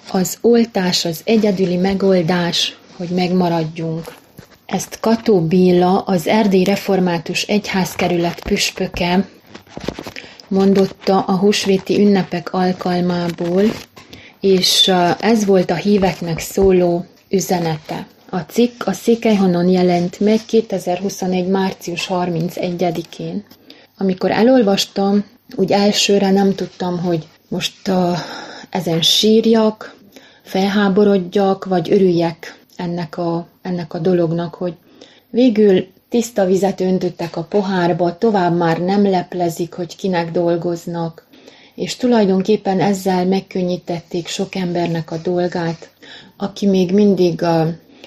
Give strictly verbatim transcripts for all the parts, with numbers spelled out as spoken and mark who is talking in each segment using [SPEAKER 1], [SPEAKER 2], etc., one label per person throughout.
[SPEAKER 1] az oltás az egyedüli megoldás, hogy megmaradjunk. Ezt Kató Béla, az Erdélyi Református Egyházkerület püspöke mondotta a húsvéti ünnepek alkalmából, és ez volt a híveknek szóló üzenete. A cikk a Székelyhonon jelent meg kétezer-huszonegy. március harmincegyedikén. Amikor elolvastam, úgy elsőre nem tudtam, hogy most uh, ezen sírjak, felháborodjak, vagy örüljek ennek a, ennek a dolognak, hogy végül tiszta vizet öntöttek a pohárba, tovább már nem leplezik, hogy kinek dolgoznak, és tulajdonképpen ezzel megkönnyítették sok embernek a dolgát, aki még mindig a,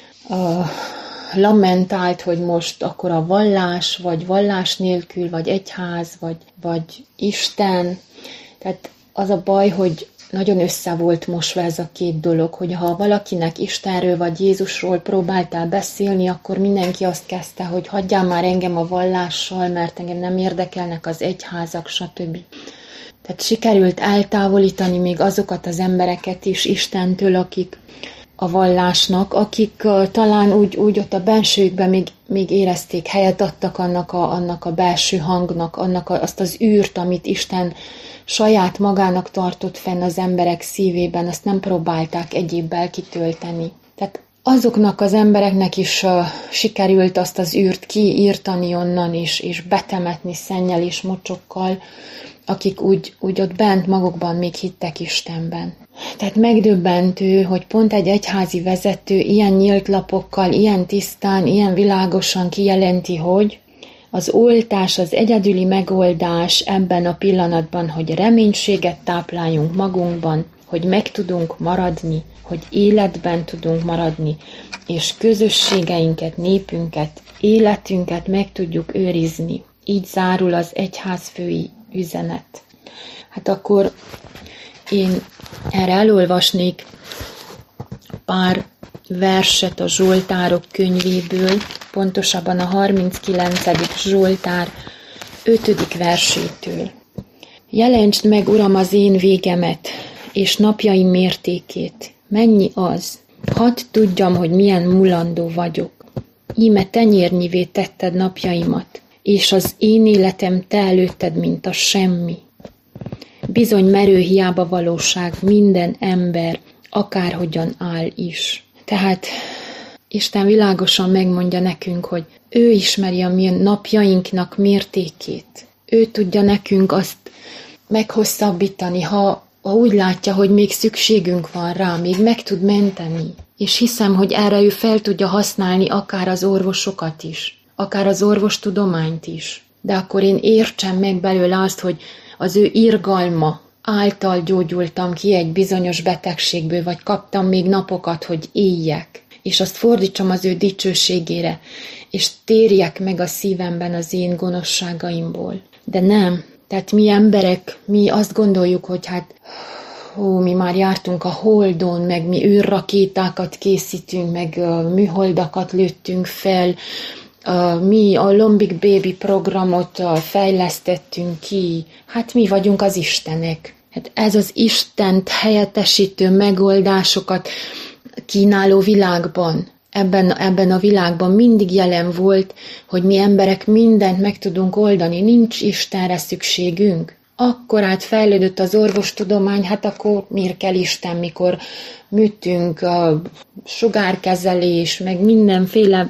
[SPEAKER 1] a lamentált, hogy most akkor a vallás, vagy vallás nélkül, vagy egyház, vagy, vagy Isten. Tehát az a baj, hogy nagyon össze volt mosva ez a két dolog, hogy ha valakinek Istenről vagy Jézusról próbáltál beszélni, akkor mindenki azt kezdte, hogy hagyjál már engem a vallással, mert engem nem érdekelnek az egyházak, stb. Tehát sikerült eltávolítani még azokat az embereket is Istentől, akik a vallásnak, akik uh, talán úgy, úgy ott a bensőjükben még, még érezték, helyet adtak annak a, annak a belső hangnak, annak a, azt az űrt, amit Isten saját magának tartott fenn az emberek szívében, azt nem próbálták egyébbel kitölteni. Tehát azoknak az embereknek is uh, sikerült azt az űrt kiírtani onnan is, és betemetni szennyel és mocsokkal, akik úgy, úgy ott bent magukban még hittek Istenben. Tehát megdöbbentő, hogy pont egy egyházi vezető ilyen nyílt lapokkal, ilyen tisztán, ilyen világosan kijelenti, hogy az oltás az egyedüli megoldás ebben a pillanatban, hogy reménységet tápláljunk magunkban, hogy meg tudunk maradni, hogy életben tudunk maradni, és közösségeinket, népünket, életünket meg tudjuk őrizni. Így zárul az egyházfői üzenet. Hát akkor én erre elolvasnék pár verset a Zsoltárok könyvéből, pontosabban a harminckilencedik Zsoltár ötödik versétől. Jelentsd meg, Uram, az én végemet, és napjaim mértékét. Mennyi az? Hadd tudjam, hogy milyen mulandó vagyok. Íme tenyérnyivé tetted napjaimat, és az én életem te előtted, mint a semmi. Bizony merő hiába valóság minden ember, akárhogyan áll is. Tehát Isten világosan megmondja nekünk, hogy ő ismeri a mi napjainknak mértékét. Ő tudja nekünk azt meghosszabbítani, ha, ha úgy látja, hogy még szükségünk van rá, még meg tud menteni. És hiszem, hogy erre ő fel tudja használni akár az orvosokat is, akár az orvostudományt is. De akkor én értsem meg belőle azt, hogy az ő irgalma által gyógyultam ki egy bizonyos betegségből, vagy kaptam még napokat, hogy éljek, és azt fordítsam az ő dicsőségére, és térjek meg a szívemben az én gonoszságaimból. De nem. Tehát mi emberek, mi azt gondoljuk, hogy hát hú, mi már jártunk a Holdon, meg mi űrrakétákat készítünk, meg uh, műholdakat lőttünk fel, uh, mi a Lombik Baby programot uh, fejlesztettünk ki. Hát mi vagyunk az Istenek. Hát ez az Istent helyettesítő megoldásokat kínáló világban, ebben, ebben a világban mindig jelen volt, hogy mi emberek mindent meg tudunk oldani, nincs Istenre szükségünk. Akkor át fejlődött az orvostudomány, hát akkor miért kell Isten, mikor műtünk, a sugárkezelés, meg mindenféle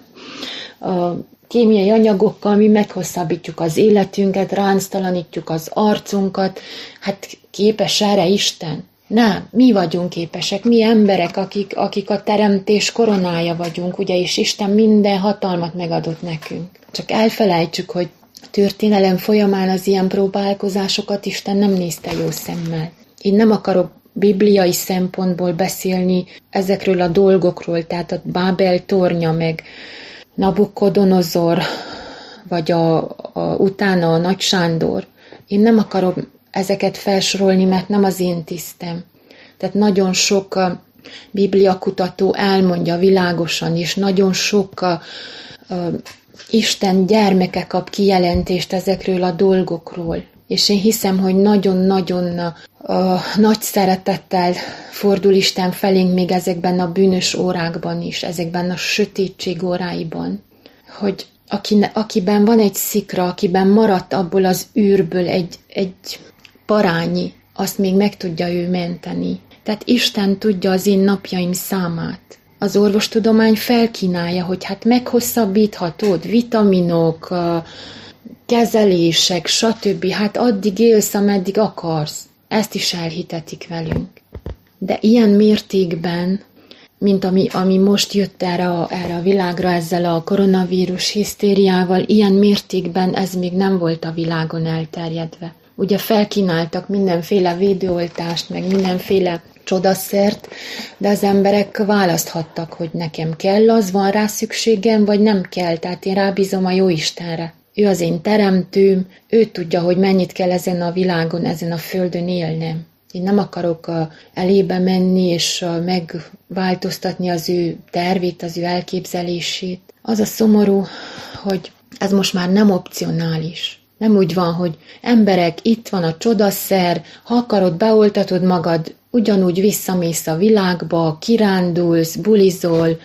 [SPEAKER 1] a kémiai anyagokkal mi meghosszabbítjuk az életünket, ránctalanítjuk az arcunkat, hát képes erre Isten? Nem, mi vagyunk képesek, mi emberek, akik, akik a teremtés koronája vagyunk, ugye, és Isten minden hatalmat megadott nekünk. Csak elfelejtsük, hogy történelem folyamán az ilyen próbálkozásokat Isten nem nézte jó szemmel. Én nem akarok bibliai szempontból beszélni ezekről a dolgokról, tehát a Bábel tornya, meg Nabukodonozor, vagy a, a, utána a Nagy Sándor. Én nem akarok ezeket felsorolni, mert nem az én tisztem. Tehát nagyon sok uh, bibliakutató elmondja világosan, és nagyon sok uh, uh, Isten gyermeke kap kijelentést ezekről a dolgokról. És én hiszem, hogy nagyon-nagyon uh, nagy szeretettel fordul Isten felénk még ezekben a bűnös órákban is, ezekben a sötétség óráiban, hogy aki, akiben van egy szikra, akiben maradt abból az űrből egy, egy parányi, azt még meg tudja ő menteni. Tehát Isten tudja az én napjaim számát. Az orvostudomány felkínálja, hogy hát meghosszabbíthatod, vitaminok, kezelések, stb. Hát addig élsz, ameddig akarsz. Ezt is elhitetik velünk. De ilyen mértékben, mint ami, ami most jött erre a, erre a világra ezzel a koronavírus hisztériával, ilyen mértékben ez még nem volt a világon elterjedve. Ugye felkínáltak mindenféle védőoltást, meg mindenféle csodaszert, de az emberek választhattak, hogy nekem kell, az van rá szükségem, vagy nem kell, tehát én rábízom a Jóistenre. Ő az én teremtőm, ő tudja, hogy mennyit kell ezen a világon, ezen a földön élnem. Én nem akarok elébe menni, és megváltoztatni az ő tervét, az ő elképzelését. Az a szomorú, hogy ez most már nem opcionális. Nem úgy van, hogy emberek, itt van a csodaszer, ha akarod, beoltatod magad, ugyanúgy visszamész a világba, kirándulsz, bulizol,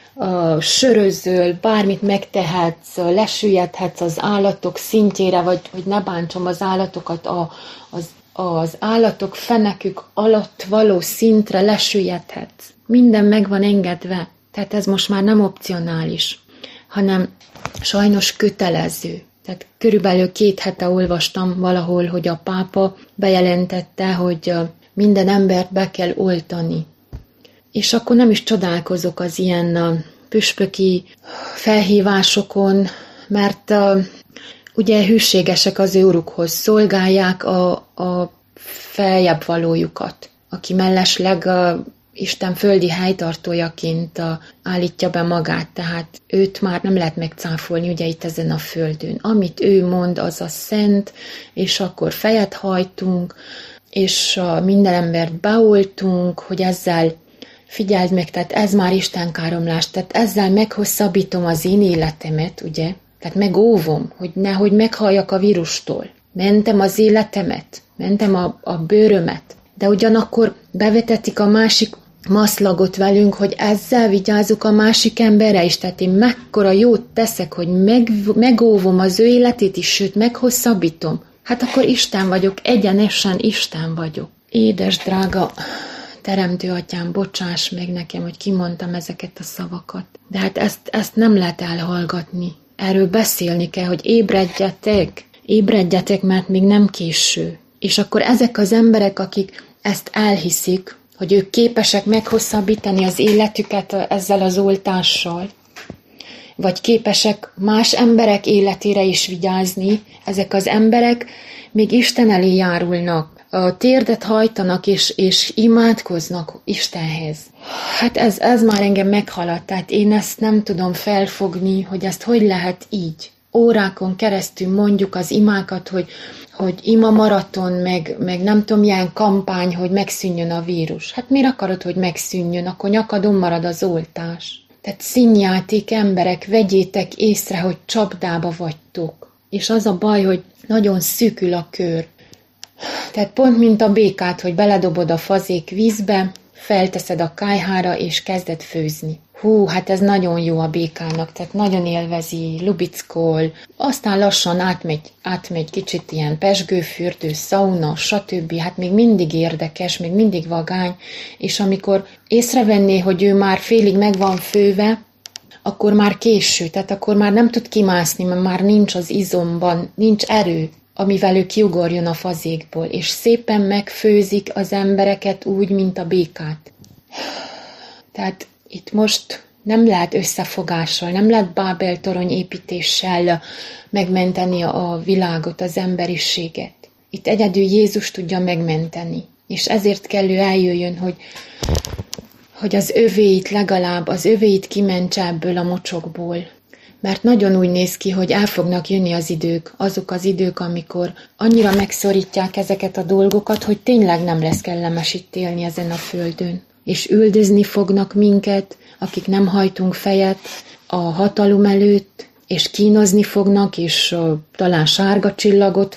[SPEAKER 1] sörözöl, bármit megtehetsz, lesüllyedhetsz az állatok szintjére, vagy hogy ne bántsom az állatokat, a, az, az állatok fenekük alatt való szintre lesüllyedhetsz. Minden meg van engedve, tehát ez most már nem opcionális, hanem sajnos kötelező. Tehát körülbelül két hete olvastam valahol, hogy a pápa bejelentette, hogy minden embert be kell oltani. És akkor nem is csodálkozok az ilyen püspöki felhívásokon, mert uh, ugye hűségesek az ő urukhoz, szolgálják a, a feljebb valójukat, aki mellesleg uh, Isten földi helytartójaként uh, állítja be magát, tehát őt már nem lehet megcáfolni ugye itt ezen a földön. Amit ő mond, az a szent, és akkor fejet hajtunk, és uh, minden embert beoltunk, hogy ezzel figyeld meg, tehát ez már istenkáromlás, tehát ezzel meghosszabbítom az én életemet, ugye? Tehát megóvom, hogy nehogy meghalljak a vírustól. Mentem az életemet, mentem a, a bőrömet, de ugyanakkor bevetetik a másik maszlagot velünk, hogy ezzel vigyázok a másik emberre is, tehát én mekkora jót teszek, hogy meg, megóvom az ő életét is, sőt meghosszabbítom. Hát akkor Isten vagyok, egyenesen Isten vagyok. Édes, drága Teremtő Atyám, bocsáss meg nekem, hogy kimondtam ezeket a szavakat. De hát ezt, ezt nem lehet elhallgatni. Erről beszélni kell, hogy ébredjetek, ébredjetek, mert még nem késő. És akkor ezek az emberek, akik ezt elhiszik, hogy ők képesek meghosszabbítani az életüket ezzel az oltással, vagy képesek más emberek életére is vigyázni, ezek az emberek még Isten elé járulnak, a térdet hajtanak és, és imádkoznak Istenhez. Hát ez, ez már engem meghaladt, tehát én ezt nem tudom felfogni, hogy ezt hogy lehet így. Órákon keresztül mondjuk az imákat, hogy, hogy ima maraton, meg, meg nem tudom, milyen kampány, hogy megszűnjön a vírus. Hát miért akarod, hogy megszűnjön? Akkor nyakadon marad az oltás. Tehát színjáték emberek, vegyétek észre, hogy csapdába vagytok. És az a baj, hogy nagyon szűkül a kör. Tehát pont mint a békát, hogy beledobod a fazék vízbe, felteszed a kályhára, és kezded főzni. Hú, hát ez nagyon jó a békának, tehát nagyon élvezi, lubickol, aztán lassan átmegy, átmegy kicsit ilyen pezsgőfürdő, szauna, stb. Hát még mindig érdekes, még mindig vagány, és amikor észrevenné, hogy ő már félig meg van főve, akkor már késő, tehát akkor már nem tud kimászni, mert már nincs az izomban, nincs erő, amivel ő kiugorjon a fazékból, és szépen megfőzik az embereket úgy, mint a békát. Tehát itt most nem lehet összefogással, nem lehet Bábel torony építéssel megmenteni a világot, az emberiséget. Itt egyedül Jézus tudja megmenteni, és ezért kell ő eljöjjön, hogy, hogy az övéit legalább, az övéit kimentse ebből a mocsokból. Mert nagyon úgy néz ki, hogy el fognak jönni az idők, azok az idők, amikor annyira megszorítják ezeket a dolgokat, hogy tényleg nem lesz kellemes itt élni ezen a földön. És üldözni fognak minket, akik nem hajtunk fejet a hatalom előtt, és kínozni fognak, és uh, talán sárga csillagot, vagy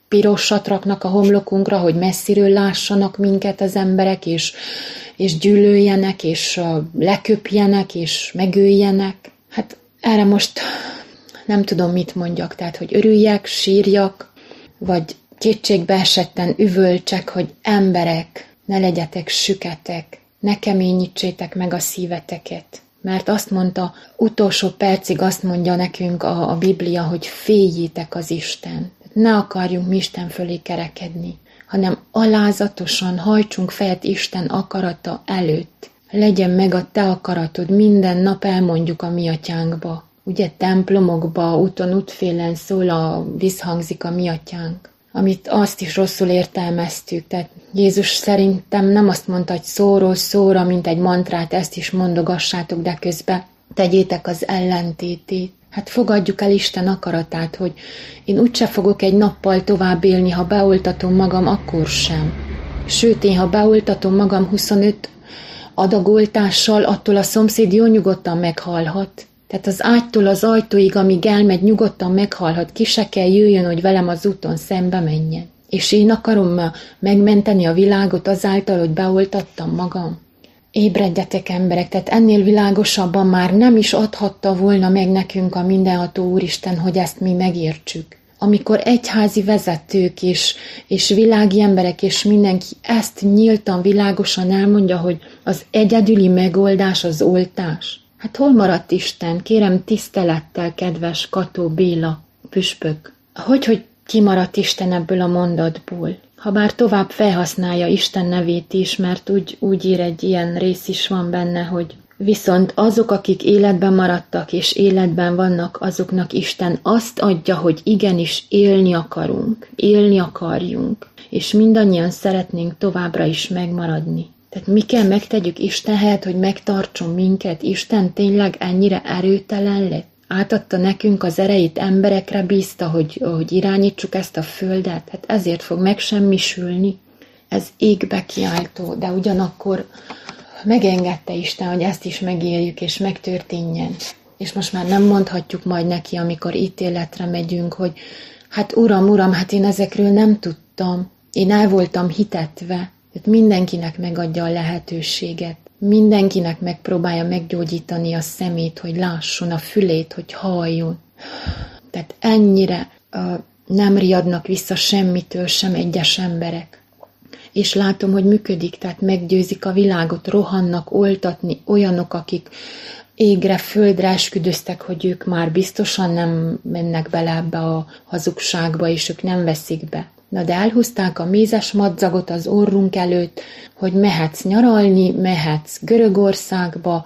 [SPEAKER 1] pirosat raknak a homlokunkra, hogy messziről lássanak minket az emberek, és, és gyűlöljenek, és leköpjenek, és megöljenek. Hát erre most nem tudom, mit mondjak, tehát, hogy örüljek, sírjak, vagy kétségbe esetten üvöltsek, hogy emberek, ne legyetek süketek, ne keményítsétek meg a szíveteket. Mert azt mondta, utolsó percig azt mondja nekünk a, a Biblia, hogy féljétek az Isten. Ne akarjunk mi Isten fölé kerekedni, hanem alázatosan hajtsunk fejet Isten akarata előtt. Legyen meg a te akaratod, minden nap elmondjuk a mi atyánkba. Ugye templomokba, úton, útfélen szól, a, visszhangzik a mi atyánk, amit azt is rosszul értelmeztük. Tehát Jézus szerintem nem azt mondta, hogy szóról szóra, mint egy mantrát, ezt is mondogassátok, de közben tegyétek az ellentétét. Hát fogadjuk el Isten akaratát, hogy én úgyse fogok egy nappal tovább élni, ha beoltatom magam, akkor sem. Sőt, én ha beoltatom magam huszonöt adagoltással, attól a szomszéd jó nyugodtan meghalhat. Tehát az ágytól az ajtóig, amíg elmegy, nyugodtan meghalhat, ki se kell jöjjön, hogy velem az úton szembe menjen. És én akarom megmenteni a világot azáltal, hogy beoltattam magam. Ébredjetek emberek, tehát ennél világosabban már nem is adhatta volna meg nekünk a mindenható Úristen, hogy ezt mi megértsük. Amikor egyházi vezetők és, és világi emberek és mindenki ezt nyíltan, világosan elmondja, hogy az egyedüli megoldás az oltás. Hát hol maradt Isten? Kérem tisztelettel, kedves Kató Béla püspök. Hogy, hogy kimaradt Isten ebből a mondatból? Habár tovább felhasználja Isten nevét is, mert úgy, úgy ír, egy ilyen rész is van benne, hogy viszont azok, akik életben maradtak és életben vannak, azoknak Isten azt adja, hogy igenis élni akarunk, élni akarjunk, és mindannyian szeretnénk továbbra is megmaradni. Tehát mi kell megtegyük Isten helyett, hogy megtartson minket? Isten tényleg ennyire erőtelen lett? Átadta nekünk az erejét, emberekre bízta, hogy, hogy irányítsuk ezt a földet? Hát ezért fog megsemmisülni. Ez égbe kiáltó, de ugyanakkor megengedte Isten, hogy ezt is megéljük és megtörténjen. És most már nem mondhatjuk majd neki, amikor ítéletre megyünk, hogy hát uram, uram, hát én ezekről nem tudtam. Én el voltam hitetve. Tehát mindenkinek megadja a lehetőséget. Mindenkinek megpróbálja meggyógyítani a szemét, hogy lásson, a fülét, hogy halljon. Tehát ennyire uh, nem riadnak vissza semmitől sem egyes emberek. És látom, hogy működik, tehát meggyőzik a világot, rohannak oltatni olyanok, akik égre, földre esküdöztek, hogy ők már biztosan nem mennek bele ebbe a hazugságba, és ők nem veszik be. Na de elhúzták a mézes madzagot az orrunk előtt, hogy mehetsz nyaralni, mehetsz Görögországba,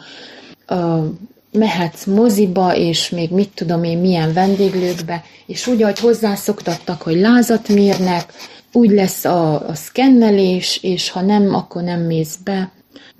[SPEAKER 1] uh, mehetsz moziba, és még mit tudom én milyen vendéglőkbe, és úgy, ahogy hozzászoktattak, hogy lázat mérnek, úgy lesz a, a szkennelés, és ha nem, akkor nem mész be.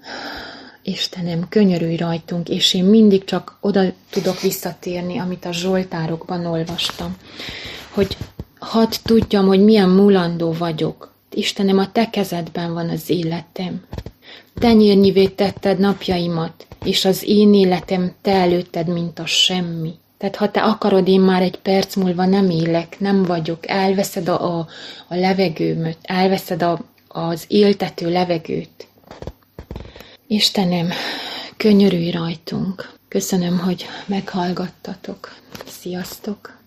[SPEAKER 1] Istenem, könyörülj rajtunk, és én mindig csak oda tudok visszatérni, amit a Zsoltárokban olvastam, hogy hadd tudjam, hogy milyen mulandó vagyok. Istenem, a te kezedben van az életem. Tenyérnyivé tetted napjaimat, és az én életem te előtted, mint a semmi. Tehát ha te akarod, én már egy perc múlva nem élek, nem vagyok, elveszed a, a, a levegőmet, elveszed a, az éltető levegőt. Istenem, könyörülj rajtunk. Köszönöm, hogy meghallgattatok. Sziasztok!